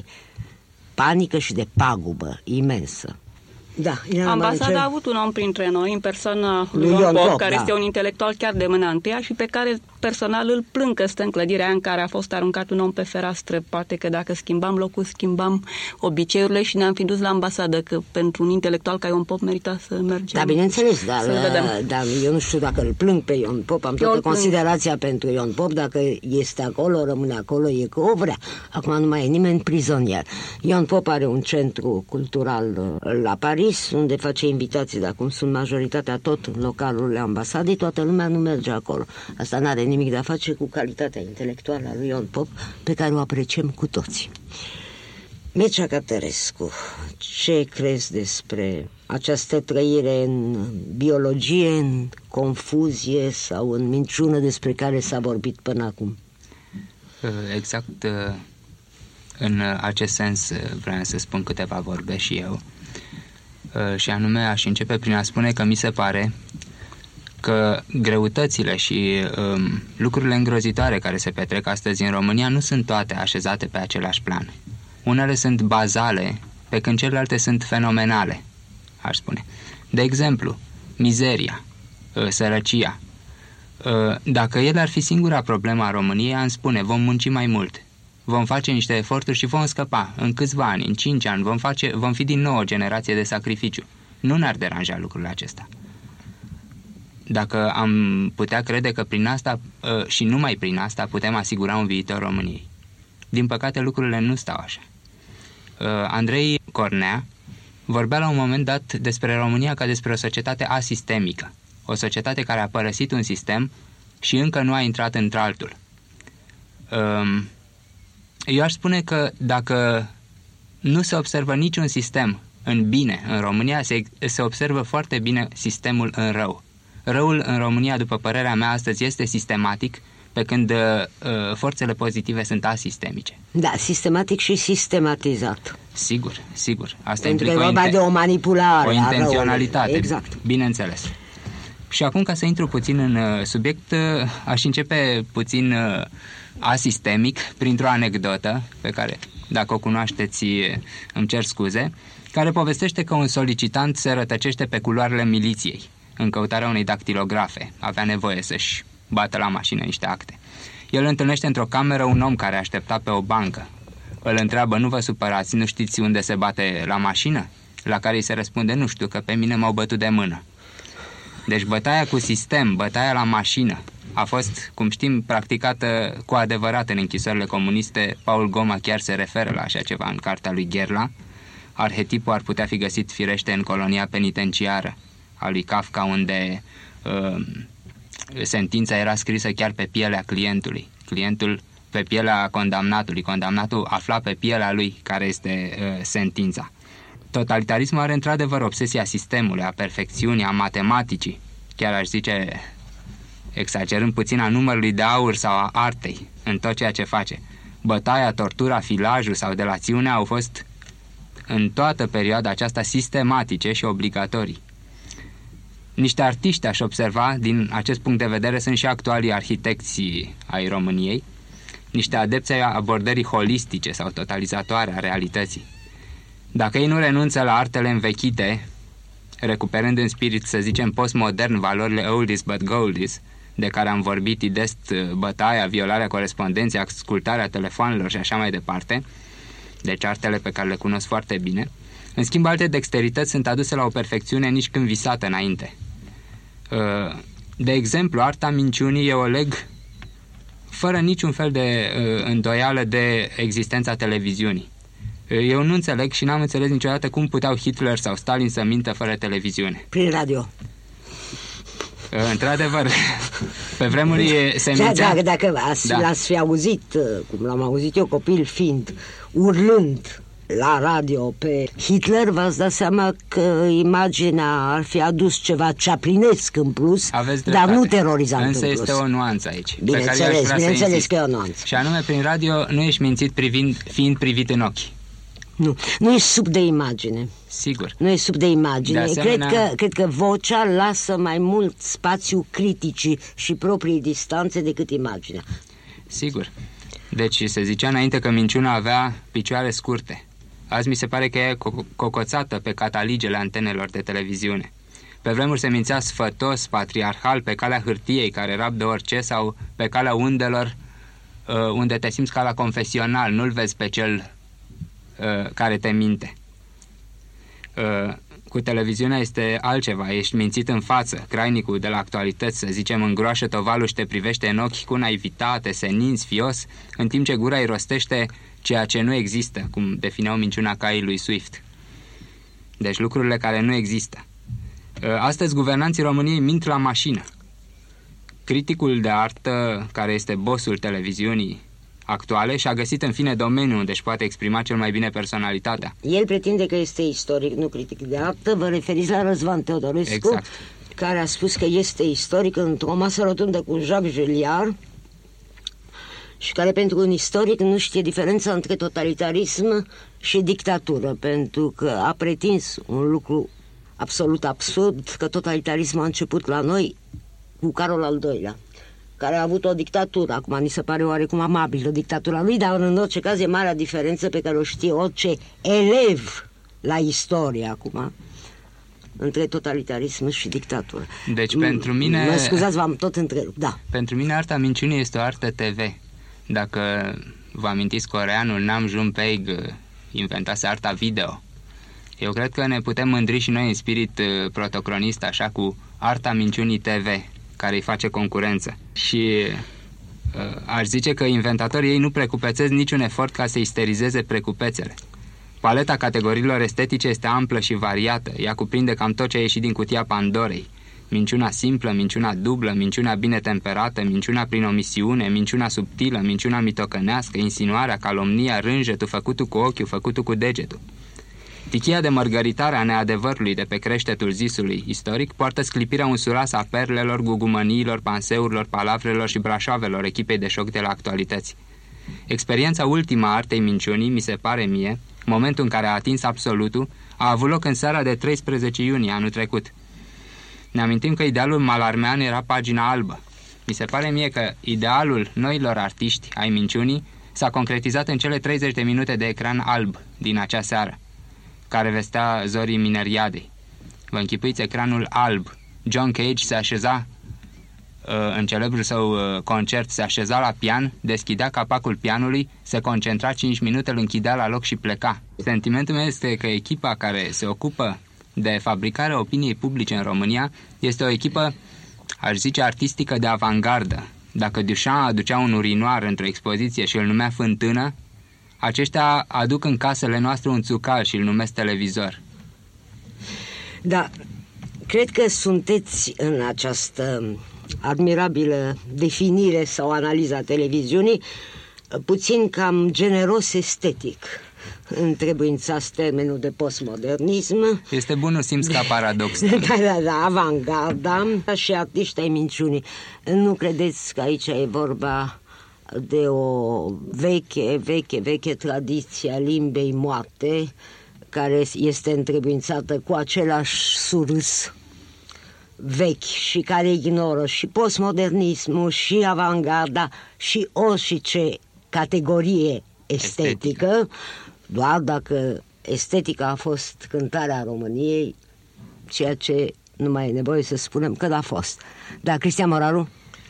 [SPEAKER 2] panică și de pagubă imensă. Da,
[SPEAKER 3] Ambasada a avut un om printre noi, în persoana lui Ion Pop, care da. este un intelectual chiar de mâna întâia și pe care personal îl plâng că stă în clădirea în care a fost aruncat un om pe fereastră. Poate că dacă schimbam locul, schimbam obiceiurile și ne-am fi dus la ambasadă, că pentru un intelectual ca Ion Pop merita să mergem.
[SPEAKER 2] Da, bineînțeles, dar, dar eu nu știu dacă îl plâng pe Ion Pop, am toată considerația pentru Ion Pop, dacă este acolo, rămâne acolo, e că o vrea. Acum nu mai e nimeni prizonier. Ion Pop are un centru cultural la Paris, unde face invitații, dar cum sunt majoritatea tot în localurile ambasadei, toată lumea nu merge acolo. Asta n-are nimic de a face cu calitatea intelectuală a lui Ion Pop, pe care o apreciem cu toții. Mircea Cătărescu, ce crezi despre această trăire în biologie, în confuzie sau în minciună despre care s-a vorbit până acum?
[SPEAKER 7] Exact în acest sens vreau să spun câteva vorbe și eu. Și anume aș începe prin a spune că mi se pare că greutățile și um, lucrurile îngrozitoare care se petrec astăzi în România nu sunt toate așezate pe același plan. Unele sunt bazale, pe când celelalte sunt fenomenale, aș spune. De exemplu, mizeria, sărăcia. Dacă ele ar fi singura problemă a României, am spune, vom munci mai mult, vom face niște eforturi și vom scăpa. În câțiva ani, în cinci ani, vom, face, vom fi din nou o generație de sacrificiu. Nu ne-ar deranja lucrul acesta. Dacă am putea crede că prin asta și numai prin asta putem asigura un viitor României. Din păcate, lucrurile nu stau așa. Andrei Cornea vorbea la un moment dat despre România ca despre o societate asistemică, o societate care a părăsit un sistem și încă nu a intrat într-altul. Eu aș spune că dacă nu se observă niciun sistem în bine în România, se, se observă foarte bine sistemul în rău. Răul în România, după părerea mea, astăzi este sistematic, pe când uh, forțele pozitive sunt asistemice.
[SPEAKER 2] Da, sistematic și sistematizat.
[SPEAKER 7] Sigur, sigur. Asta
[SPEAKER 2] Pentru că e
[SPEAKER 7] implică
[SPEAKER 2] vorba
[SPEAKER 7] o,
[SPEAKER 2] de o manipulare
[SPEAKER 7] o intenționalitate.
[SPEAKER 2] Exact.
[SPEAKER 7] Bineînțeles. Și acum, ca să intru puțin în uh, subiect, uh, aș începe puțin uh, asistemic, printr-o anecdotă, pe care, dacă o cunoașteți, îmi cer scuze, care povestește că un solicitant se rătăcește pe culoarele miliției în căutarea unei dactilografe. Avea nevoie să-și bată la mașină niște acte. El întâlnește într-o cameră un om care aștepta pe o bancă. Îl întreabă, nu vă supărați, nu știți unde se bate la mașină? La care îi se răspunde, nu știu, că pe mine m-au bătut de mână. Deci bătaia cu sistem, bătaia la mașină, a fost, cum știm, practicată cu adevărat în închisorile comuniste. Paul Goma chiar se referă la așa ceva în cartea lui Gherla. Arhetipul ar putea fi găsit firește în colonia penitenciară a lui Kafka, unde uh, sentința era scrisă chiar pe pielea clientului. Clientul pe pielea condamnatului. Condamnatul afla pe pielea lui care este uh, sentința. Totalitarismul are într-adevăr obsesia sistemului, a perfecțiunii, a matematicii, chiar aș zice, exagerând puțin, a numărului de aur sau a artei în tot ceea ce face. Bătaia, tortura, filajul sau delațiunea au fost în toată perioada aceasta sistematice și obligatorii. Niște artiști, aș observa, din acest punct de vedere, sunt și actualii arhitecții ai României, niște adepți ai abordării holistice sau totalizatoare a realității. Dacă ei nu renunță la artele învechite, recuperând în spirit, să zicem, postmodern valorile oldies but goldies, de care am vorbit, idest, bătaia, violarea corespondenței, ascultarea telefoanelor și așa mai departe, deci artele pe care le cunosc foarte bine, în schimb alte dexterități sunt aduse la o perfecțiune nici când visată înainte. De exemplu, arta minciunii eu o leg fără niciun fel de îndoială de existența televiziunii. Eu nu înțeleg și n-am înțeles niciodată cum puteau Hitler sau Stalin să mintă fără televiziune.
[SPEAKER 2] Prin radio.
[SPEAKER 7] Într-adevăr, pe vremuri se mințea...
[SPEAKER 2] Dacă, dacă ați, da. l-ați fi auzit, cum l-am auzit eu copil fiind, urlând la radio pe Hitler, v-ați dat seama că imaginea ar fi adus ceva ceaplinesc în plus, dar nu terorizant
[SPEAKER 7] Însă
[SPEAKER 2] în plus.
[SPEAKER 7] este o nuanță aici.
[SPEAKER 2] Bineînțeles, bineînțeles că e o nuanță.
[SPEAKER 7] Și anume, prin radio nu ești mințit privind, fiind privit în ochi.
[SPEAKER 2] Nu, nu ești sub de imagine.
[SPEAKER 7] Sigur.
[SPEAKER 2] Nu ești sub de imagine.
[SPEAKER 7] De asemenea...
[SPEAKER 2] cred, că, cred că vocea lasă mai mult spațiu criticii și proprii distanțe decât imaginea.
[SPEAKER 7] Sigur. Deci se zicea înainte că minciuna avea picioare scurte. Azi mi se pare că e cocoțată pe cataligele antenelor de televiziune. Pe vremuri se mințea sfătos, patriarhal, pe calea hârtiei, care rabdă orice, sau pe calea undelor, unde te simți ca la confesional, nu-l vezi pe cel care te minte. Cu televiziunea este altceva, ești mințit în față, crainicul de la actualități, să zicem, îngroașă tovalul și te privește în ochi cu naivitate, senin, sfios, în timp ce gura îi rostește ceea ce nu există, cum defineau minciuna caii lui Swift. Deci lucrurile care nu există. Astăzi guvernanții României mint la mașină. Criticul de artă, care este bossul televiziunii, actuale și a găsit în fine domeniul unde își poate exprima cel mai bine personalitatea.
[SPEAKER 2] El pretinde că este istoric, nu critic de artă. Vă referiți la Răzvan Teodorescu,
[SPEAKER 7] exact,
[SPEAKER 2] care a spus că este istoric într-o masă rotundă cu Jacques Julliard și care pentru un istoric nu știe diferența între totalitarism și dictatură, pentru că a pretins un lucru absolut absurd, că totalitarismul a început la noi cu Carol al doilea, care a avut o dictatură. Acum ni se pare oarecum amabilă dictatura lui, dar în orice caz e marea diferență pe care o știe orice elev la istorie acum între totalitarism și dictatură.
[SPEAKER 7] Deci pentru mine...
[SPEAKER 2] Mă scuzați, v-am tot întrerupt, da.
[SPEAKER 7] Pentru mine arta minciunii este o artă T V. Dacă vă amintiți, coreanul Nam June Paik inventase arta video. Eu cred că ne putem mândri și noi în spirit protocronist așa cu arta minciunii T V, care îi face concurență. Și uh, aș zice că inventatorii ei nu precupețesc niciun efort ca să isterizeze precupețele. Paleta categoriilor estetice este amplă și variată. Ea cuprinde cam tot ce a ieșit din cutia Pandorei. Minciuna simplă, minciuna dublă, minciuna bine temperată, minciuna prin omisiune, minciuna subtilă, minciuna mitocănească, insinuarea, calomnia, rânjetul, făcutul cu ochiul, făcutul cu degetul. Tichia de mărgăritare a neadevărului de pe creștetul zisului istoric poartă sclipirea unsuroasă a perlelor, gugumăniilor, panseurilor, palavrelor și brașoavelor echipei de șoc de la actualități. Experiența ultimă a artei minciunii, mi se pare mie, momentul în care a atins absolutul, a avut loc în seara de treisprezece iunie anul trecut. Ne amintim că idealul Malarmean era pagina albă. Mi se pare mie că idealul noilor artiști ai minciunii s-a concretizat în cele treizeci de minute de ecran alb din acea seară, care vestea zorii mineriadei. Vă închipuiți ecranul alb. John Cage se așeza uh, în celebrul său uh, concert, se așeza la pian, deschidea capacul pianului, se concentra cinci minute, îl închidea la loc și pleca. Sentimentul meu este că echipa care se ocupă de fabricarea opiniei publice în România este o echipă, aș zice, artistică de avangardă. Dacă Duchamp aducea un urinoar într-o expoziție și îl numea fântână, aceștia aduc în casele noastre un țucal și îl numesc televizor.
[SPEAKER 2] Da, cred că sunteți în această admirabilă definire sau analiza televiziunii puțin cam generos estetic. Întrebuințați termenul de postmodernism.
[SPEAKER 7] Este bunul simț ca paradox.
[SPEAKER 2] Da, da, da, avangarda și artiști ai minciunii. Nu credeți că aici e vorba de o veche, veche, veche tradiție a limbei moarte, care este întrebuințată cu același surâs vechi și care ignoră și postmodernismul și avangarda și orice categorie estetică, estetică, doar dacă estetica a fost cântarea României, ceea ce nu mai e nevoie să spunem că a fost. Da, Cristian Moraru?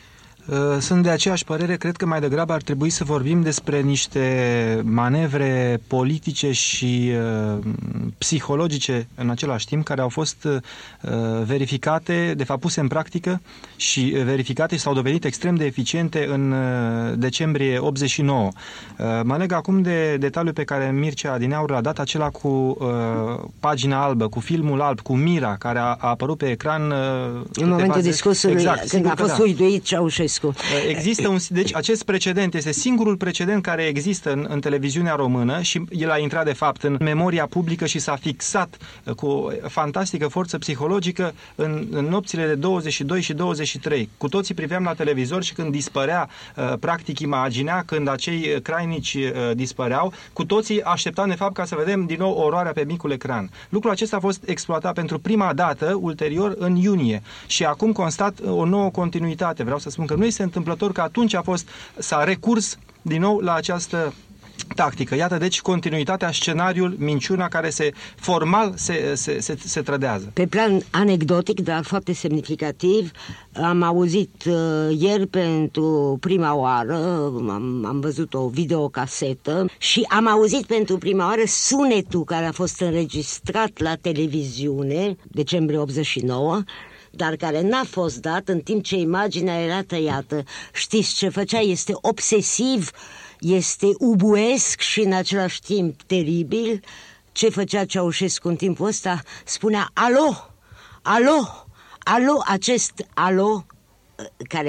[SPEAKER 5] Sunt de aceeași părere, cred că mai degrabă ar trebui să vorbim despre niște manevre politice și uh, psihologice în același timp, care au fost uh, verificate, de fapt puse în practică și verificate și s-au dovedit extrem de eficiente în uh, decembrie optzeci și nouă. Uh, mă leg acum de detaliul pe care Mircea Adineaur l-a dat, acela cu uh, pagina albă, cu filmul alb, cu Mira, care a, a apărut pe ecran uh,
[SPEAKER 2] în momentul discursului,
[SPEAKER 5] exact,
[SPEAKER 2] când a fost da. uiduit Ceaușescu.
[SPEAKER 5] Există un, deci acest precedent este singurul precedent care există în, în televiziunea română și el a intrat de fapt în memoria publică și s-a fixat cu o fantastică forță psihologică în, în nopțile de douăzeci și doi și douăzeci și trei. Cu toții priveam la televizor și când dispărea, practic imaginea, când acei crainici dispăreau, cu toții așteptam de fapt ca să vedem din nou oroarea pe micul ecran. Lucrul acesta a fost exploatat pentru prima dată ulterior în iunie și acum constat o nouă continuitate. Vreau să spun că nu este întâmplător că atunci a fost, s-a recurs din nou la această tactică. Iată, deci, continuitatea, scenariul, minciuna care se formal se, se, se, se trădează.
[SPEAKER 2] Pe plan anecdotic, dar foarte semnificativ, am auzit uh, ieri pentru prima oară, am, am văzut o videocasetă și am auzit pentru prima oară sunetul care a fost înregistrat la televiziune, decembrie optzeci și nouă, dar care n-a fost dat în timp ce imaginea era tăiată. Știți ce făcea? Este obsesiv, este ubuesc și în același timp teribil. Ce făcea Ceaușescu în timpul ăsta? Spunea alo, alo, alo, acest alo care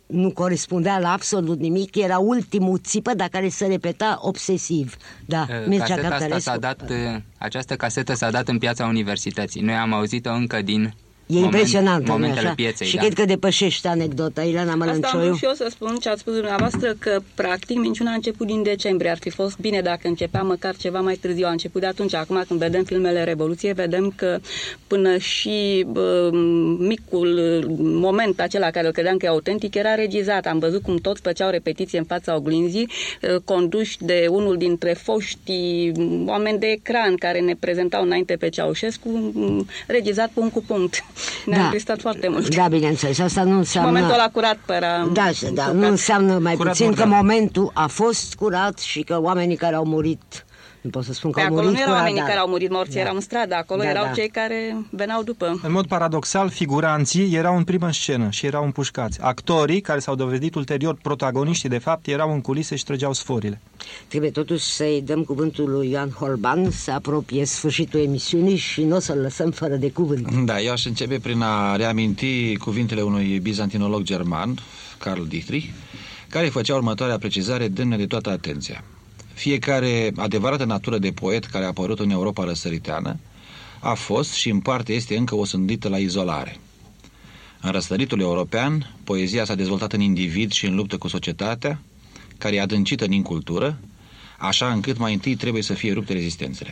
[SPEAKER 2] nu corespundea la absolut nimic, era ultimul țipă, dar care se repeta obsesiv. Da,
[SPEAKER 7] caseta asta s-a dat, această casetă s-a dat în piața universității. Noi am auzit-o încă din
[SPEAKER 2] E impresionant,
[SPEAKER 7] momentele pieței.
[SPEAKER 2] Și
[SPEAKER 7] da.
[SPEAKER 2] cred că depășește anecdota. Ileana Mălăncioiu.
[SPEAKER 3] Asta am vrut și eu să spun ce ați spus dumneavoastră, că practic minciuna a început din decembrie. Ar fi fost bine dacă începea măcar ceva mai târziu. A început de atunci. Acum când vedem filmele Revoluției, vedem că până și bă, micul moment acela care îl credeam că e autentic era regizat. Am văzut cum toți făceau repetiție în fața oglinzii, conduși de unul dintre foștii oameni de ecran care ne prezentau înainte pe Ceaușescu, regizat punct cu punct. Ne-a întristat foarte mult.
[SPEAKER 2] Da, bineînțeles. Asta nu înseamnă...
[SPEAKER 3] Momentul ăla curat părea...
[SPEAKER 2] Da, da, nu înseamnă mai
[SPEAKER 5] curat
[SPEAKER 2] puțin
[SPEAKER 5] mortal.
[SPEAKER 2] că momentul a fost curat și că oamenii care au murit, nu pot să spun că
[SPEAKER 3] pe
[SPEAKER 2] au
[SPEAKER 3] acolo
[SPEAKER 2] murit
[SPEAKER 3] nu erau
[SPEAKER 2] curat,
[SPEAKER 3] oamenii
[SPEAKER 2] dar...
[SPEAKER 3] care au murit morți, da. erau în stradă. Acolo
[SPEAKER 2] Da,
[SPEAKER 3] erau
[SPEAKER 2] da.
[SPEAKER 3] cei care veneau după.
[SPEAKER 5] În mod paradoxal, figuranții erau în primă scenă și erau împușcați. Actorii, care s-au dovedit ulterior protagoniștii, de fapt, erau în culise și trăgeau sforile.
[SPEAKER 2] Trebuie totuși să-i dăm cuvântul lui Ioan Holban, să apropie sfârșitul emisiunii și nu o să-l lăsăm fără de cuvânt.
[SPEAKER 4] Da, eu aș începe prin a reaminti cuvintele unui bizantinolog german, Karl Dietrich, care făcea următoarea precizare demnă de toată atenția. Fiecare adevărată natură de poet care a apărut în Europa răsăriteană a fost și în parte este încă osândită la izolare. În răsăritul european, poezia s-a dezvoltat în individ și în luptă cu societatea, care e adâncită în incultură, așa încât mai întâi trebuie să fie rupte rezistențele.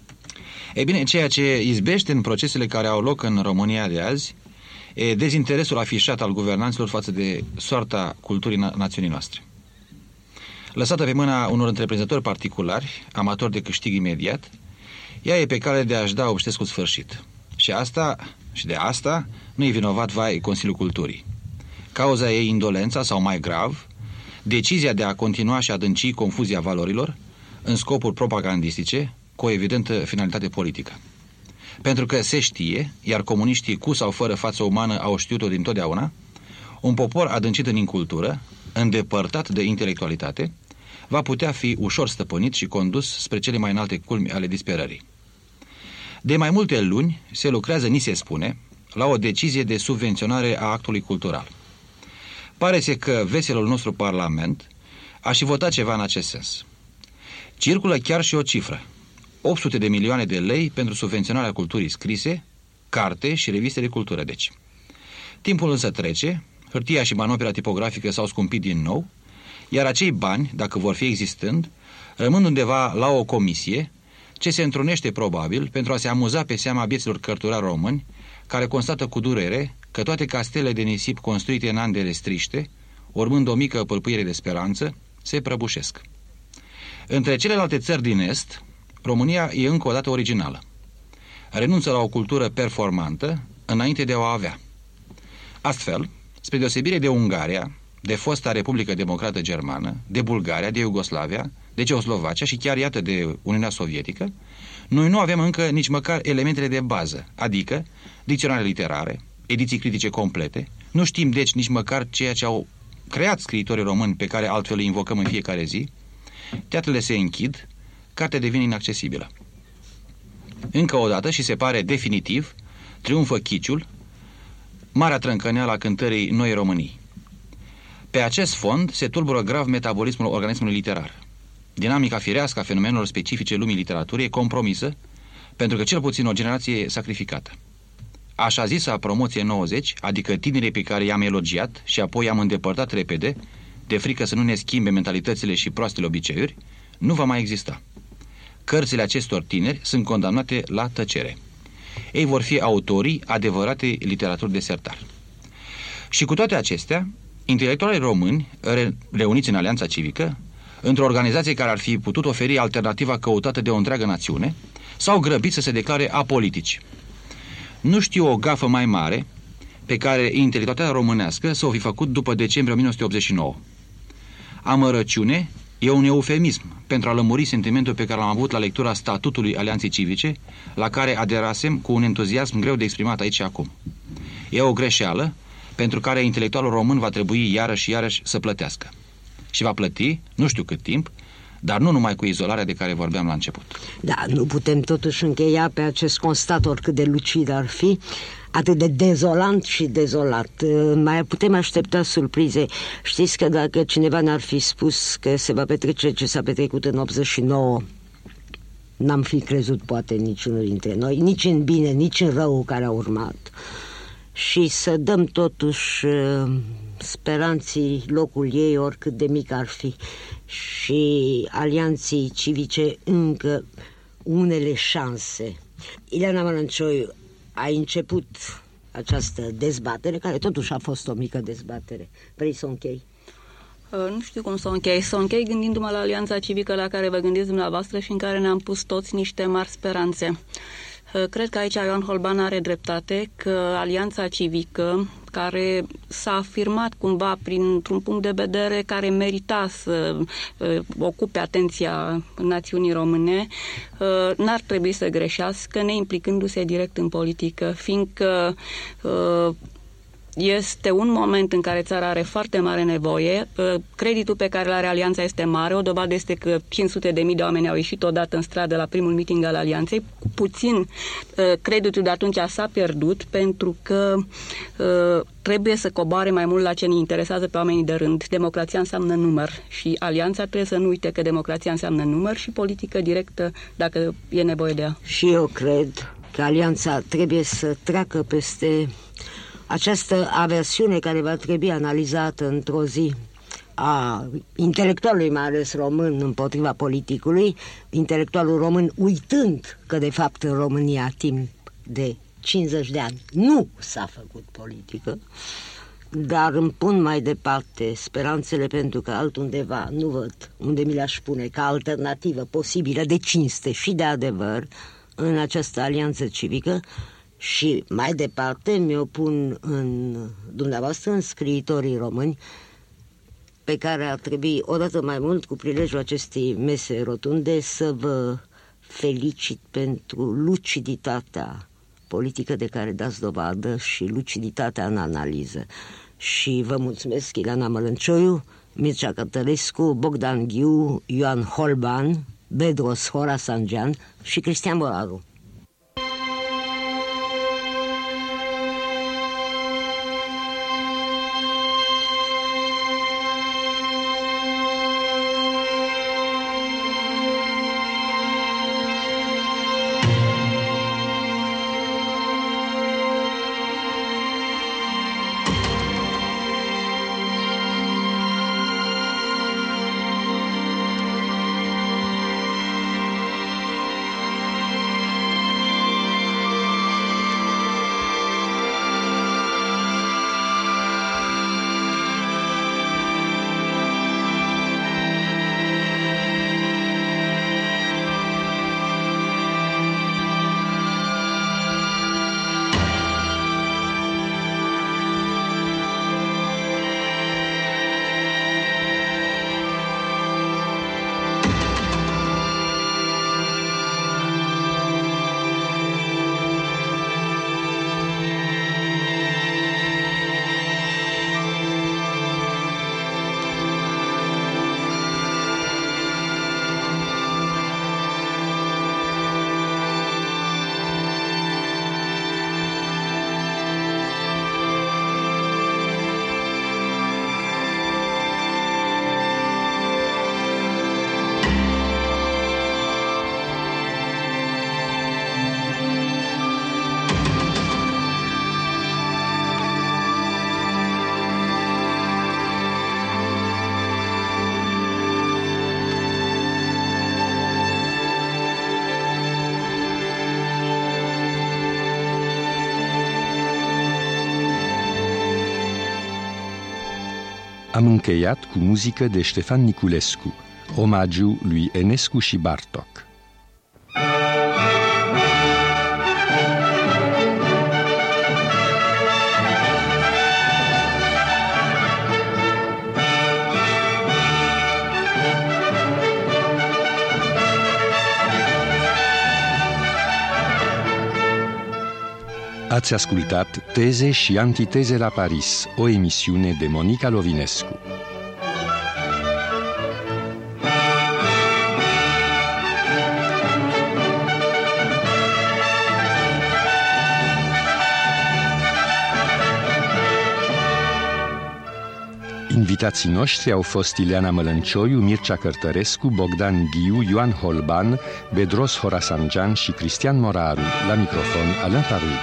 [SPEAKER 4] Ei bine, ceea ce izbește în procesele care au loc în România de azi e dezinteresul afișat al guvernanților față de soarta culturii na- națiunii noastre. Lăsată pe mâna unor întreprinzători particulari, amatori de câștig imediat, ea e pe cale de a-și da obștescul sfârșit. Și asta, și de asta, nu e vinovat, vai, Consiliul Culturii. Cauza ei indolența sau, mai grav, decizia de a continua și adânci confuzia valorilor în scopuri propagandistice cu o evidentă finalitate politică. Pentru că se știe, iar comuniștii cu sau fără față umană au știut-o dintotdeauna, un popor adâncit în incultură, îndepărtat de intelectualitate, va putea fi ușor stăpânit și condus spre cele mai înalte culmi ale disperării. De mai multe luni se lucrează, ni se spune, la o decizie de subvenționare a actului cultural. Pare-se că veselul nostru parlament a și votat ceva în acest sens. Circulă chiar și o cifră, opt sute de milioane de lei pentru subvenționarea culturii scrise, carte și reviste de cultură, deci. Timpul însă trece, hârtia și manopera tipografică s-au scumpit din nou, iar acei bani, dacă vor fi existând, rămân undeva la o comisie, ce se întrunește probabil pentru a se amuza pe seama vieților cărturari români, care constată cu durere că toate castelele de nisip construite în ani de restriște, urmând o mică pâlpâire de speranță, se prăbușesc. Între celelalte țări din Est, România e încă o dată originală. Renunță la o cultură performantă înainte de a o avea. Astfel, spre deosebire de Ungaria, de fosta Republică Democrată Germană, de Bulgaria, de Iugoslavia, de Ceoslovacia și chiar iată de Uniunea Sovietică, noi nu avem încă nici măcar elementele de bază, adică dicționare literare, ediții critice complete, nu știm deci nici măcar ceea ce au creat scriitorii români pe care altfel îi invocăm în fiecare zi, teatrele se închid, cartea devine inaccesibilă. Încă o dată și se pare definitiv, triumfă chiciul, marea trâncăneală a cântării Noi Românii. Pe acest fond se tulbură grav metabolismul organismului literar. Dinamica firească a fenomenelor specifice lumii literaturii e compromisă, pentru că cel puțin o generație e sacrificată. Așa zisa promoție nouăzeci, adică tinerii pe care i-am elogiat și apoi i-am îndepărtat repede, de frică să nu ne schimbe mentalitățile și proastele obiceiuri, nu va mai exista. Cărțile acestor tineri sunt condamnate la tăcere. Ei vor fi autorii adevăratei literaturi de sertar. Și cu toate acestea, intelectualii români, re reuniți în Alianța Civică, într-o organizație care ar fi putut oferi alternativa căutată de o întreagă națiune, s-au grăbit să se declare apolitici. Nu știu o gafă mai mare pe care intelectualitatea românească să o fi făcut după decembrie o mie nouă sute optzeci și nouă. Amărăciune e un eufemism pentru a lămuri sentimentul pe care l-am avut la lectura statutului Alianței Civice, la care aderasem cu un entuziasm greu de exprimat aici și acum. E o greșeală pentru care intelectualul român va trebui iarăși și iarăși să plătească. Și va plăti, nu știu cât timp, dar nu numai cu izolarea de care vorbeam la început.
[SPEAKER 2] Da, nu putem totuși încheia pe acest constat, oricât de lucid ar fi, atât de dezolant și dezolat. Mai putem aștepta surprize. Știți că dacă cineva ne-ar fi spus că se va petrece ce s-a petrecut în optzeci și nouă, n-am fi crezut poate niciunul dintre noi, nici în bine, nici în rău care a urmat. Și să dăm totuși speranții locul ei, oricât de mic ar fi, și alianții civice încă unele șanse. Ileana Mărâncioiu, ai început această dezbatere, care totuși a fost o mică dezbatere. Vrei să o închei?
[SPEAKER 3] Uh, nu știu cum să o închei. Să o închei gândindu-mă la alianța civică la care vă gândiți dumneavoastră și în care ne-am pus toți niște mari speranțe. Cred că aici Ioan Holban are dreptate, că alianța civică, care s-a afirmat cumva printr-un punct de vedere care merita să uh, ocupe atenția națiunii române, uh, n-ar trebui să greșească neimplicându-se direct în politică, fiindcă uh, este un moment în care țara are foarte mare nevoie, creditul pe care îl are Alianța este mare, o dovadă este că cinci sute de mii de oameni au ieșit odată în stradă la primul meeting al Alianței, cu puțin creditul de atunci s-a pierdut, pentru că trebuie să coboare mai mult la ce ne interesează pe oamenii de rând. Democrația înseamnă număr și Alianța trebuie să nu uite că democrația înseamnă număr și politică directă dacă e nevoie de ea.
[SPEAKER 2] Și eu cred că Alianța trebuie să treacă peste această aversiune care va trebui analizată într-o zi a intelectualului, mai ales român, împotriva politicului, intelectualul român uitând că de fapt în România timp de cincizeci de ani nu s-a făcut politică, dar îmi pun mai departe speranțele, pentru că altundeva nu văd unde mi le-aș pune ca alternativă posibilă de cinste și de adevăr în această alianță civică. Și mai departe mi-o pun în dumneavoastră, în scriitorii români, pe care ar trebui odată mai mult cu prilejul acestei mese rotunde să vă felicit pentru luciditatea politică de care dați dovadă și luciditatea în analiză. Și vă mulțumesc, Ileana Mărâncioiu, Mircea Cătărescu, Bogdan Ghiu, Ioan Holban, Bedros Horasangean și Cristian Moraru.
[SPEAKER 1] Am încheiat cu muzică de Ștefan Niculescu, omagiu lui Enescu și Bartok. Ați ascultat Teze și antiteze la Paris, o emisiune de Monica Lovinescu. Invitații noștri au fost Ileana Mălăncioiu, Mircea Cărtărescu, Bogdan Ghiu, Ioan Holban, Bedros Horasanjan și Cristian Moraru. La microfon, Alain Parluit.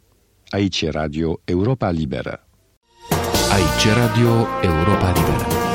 [SPEAKER 1] Aici e Radio Europa Liberă.
[SPEAKER 9] Aici e Radio Europa Liberă.